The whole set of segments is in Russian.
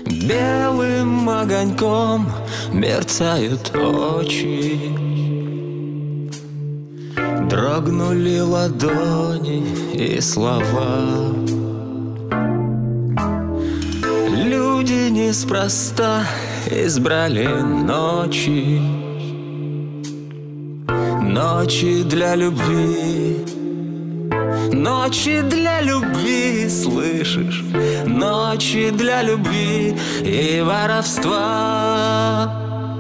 Белым огоньком мерцают очи. Дрогнули ладони и слова. Люди неспроста избрали ночи. Ночи для любви. Ночи для любви, слышишь? Ночи для любви и воровства.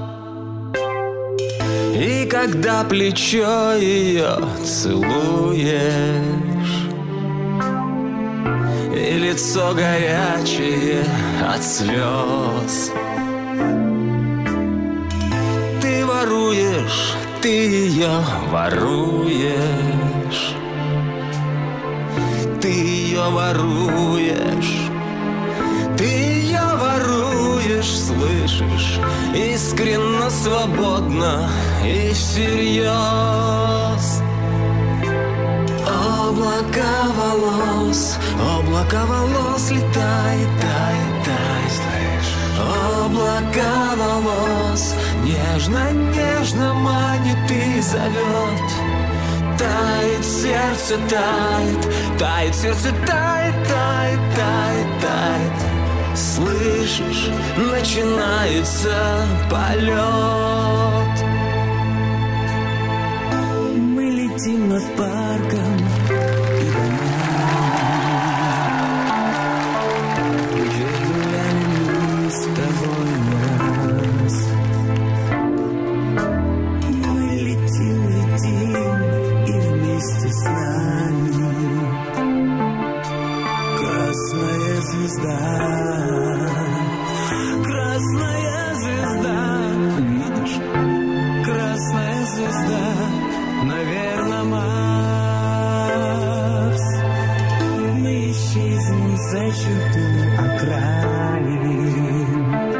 И когда плечо ее целуешь, и лицо горячее от слез, ты воруешь, ты ее воруешь. Ты ее воруешь, ты ее воруешь, слышишь? Искренно, свободно и всерьез. Облака волос летает, тает, тает. Облака волос нежно, нежно манит и зовет. Тает сердце, тает, тает сердце, тает, тает, тает, тает. Слышишь, начинается полет. Мы летим над парком и домами, где гуляли мы с тобой раз. Мы летим, летим, и вместе с нами красная звезда. Красная звезда, видишь? Красная звезда, наверное, Марс. Мы исчезнем за черту окраин.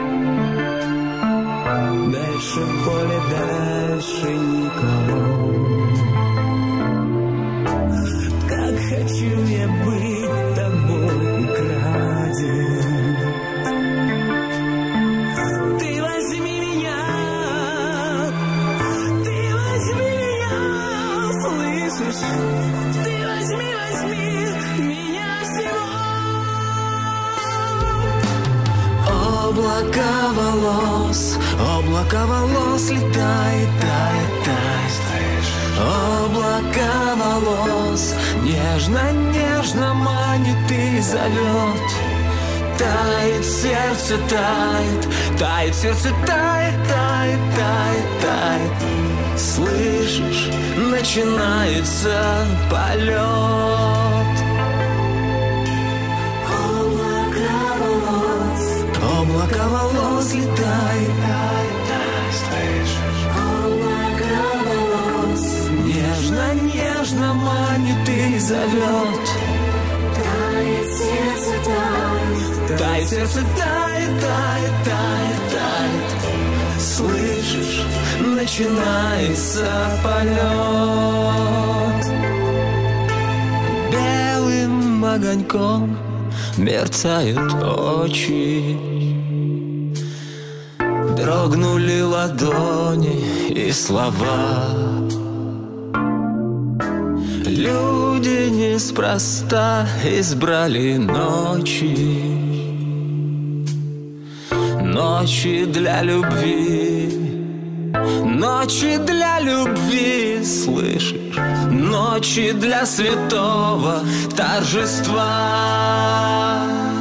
Дальше поле, дальше никого. Как хочу я быть тобой украден. Ты возьми меня, слышишь? Ты возьми, возьми меня всего. Облака волос летает, тает, тает. Облака волос нежно, нежно манит и зовет. Тает сердце, тает, тает сердце, тает, тает, тает, тает. Слышишь, начинается полет. Облака волос летает, тает, тает. Слышишь? Облака волос нежно, нежно манит и зовет. Тает сердце, тает. Тает сердце, тает, тает, тает, тает. Слышишь, начинается полет. Белым огоньком мерцают очи. Дрогнули ладони и слова. Люди неспроста избрали ночи. Ночи для любви. Ночи для любви, слышишь? Ночи для святого торжества.